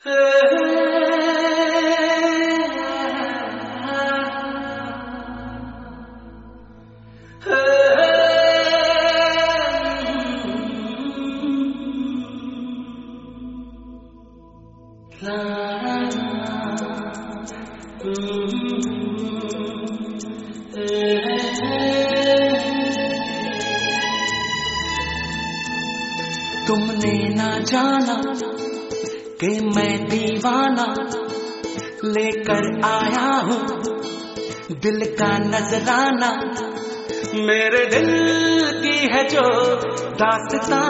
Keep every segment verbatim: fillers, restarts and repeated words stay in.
तुमने ना जाना कि मैं दीवाना लेकर आया हूँ दिल का नजराना। मेरे दिल की है जो दास्तां,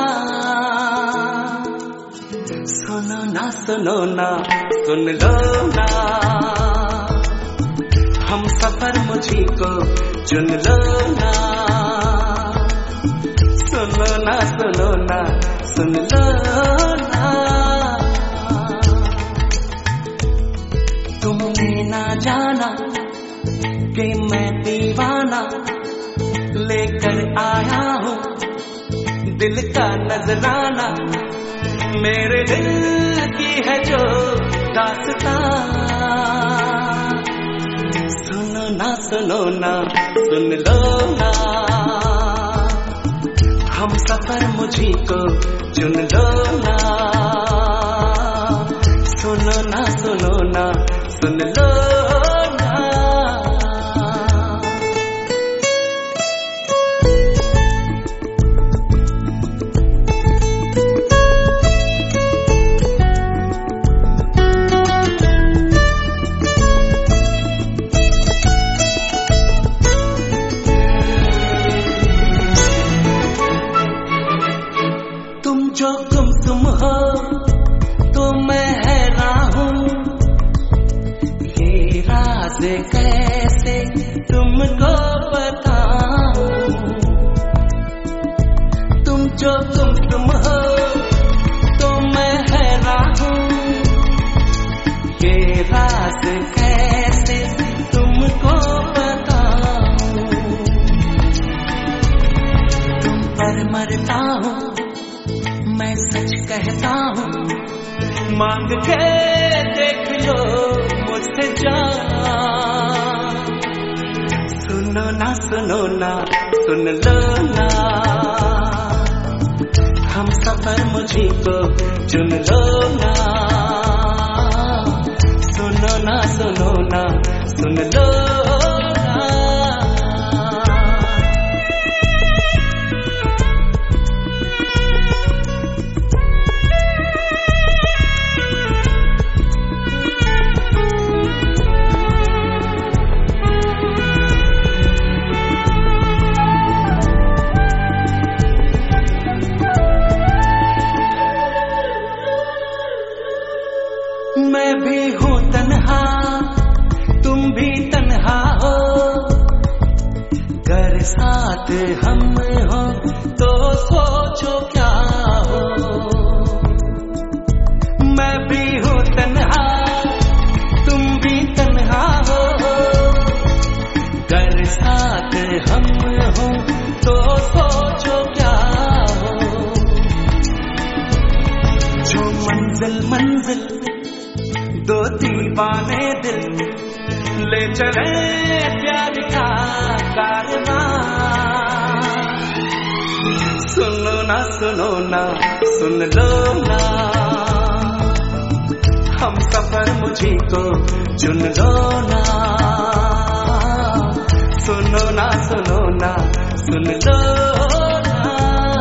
सुनो ना सुनो ना सुन लो ना, हम सफर मुझी को चुन लो ना। सुनो ना सुनो ना सुन लो ना, तुमने ना जाना कि मैं दीवाना लेकर आया हूँ दिल का नजराना। मेरे दिल की है जो दास्तां, सुनो ना सुनो ना सुन लो ना, हम सफर मुझी को चुन लो ना। सुनो ना सुनो ना सुन लो ना। जो तुम तुम हो तो मैं हैरान हूँ, ये राज कैसे तुमको बताऊं। तुम जो तुम तुम हो तो मैं हैरान हूँ, ये राज कैसे तुमको बताऊं। तुम पर मरता हूँ मैं सच कहता हूँ, मांग के देख लो मुझसे जान। सुनो ना सुनो ना सुन लो ना, हम सफर मुझी को चुन लो ना। सुनो ना सुनो ना सुन लो ना। मैं भी हूँ तन्हा तुम भी तन्हा हो, घर साथ हम हो तो सोचो क्या हो। मैं भी हूँ तन्हा तुम भी तन्हा हो, घर साथ हम हो तो सोचो क्या हो। जो मंजिल मंजिल दो दीवाने दिल ले चले प्यार का कारवां। सुनो ना सुनो ना सुन लो ना, हम सफर मुझी को चुन लो ना। सुनो ना सुनो ना सुन लो ना।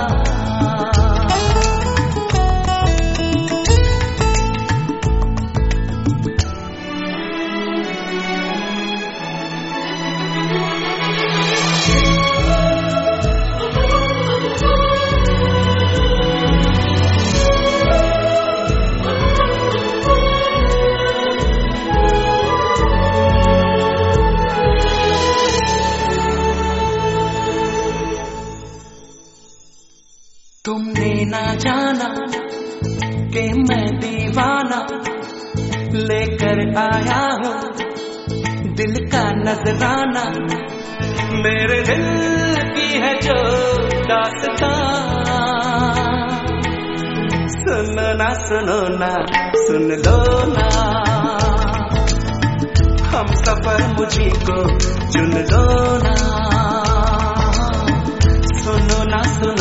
तुमने ना जाना कि मैं दीवाना लेकर आया हूँ दिल का नजराना। मेरे दिल की है जो दास्तां, सुनो ना सुनो ना सुन लो ना, हम सफर मुझी को चुन लो ना, सुनो ना सुनो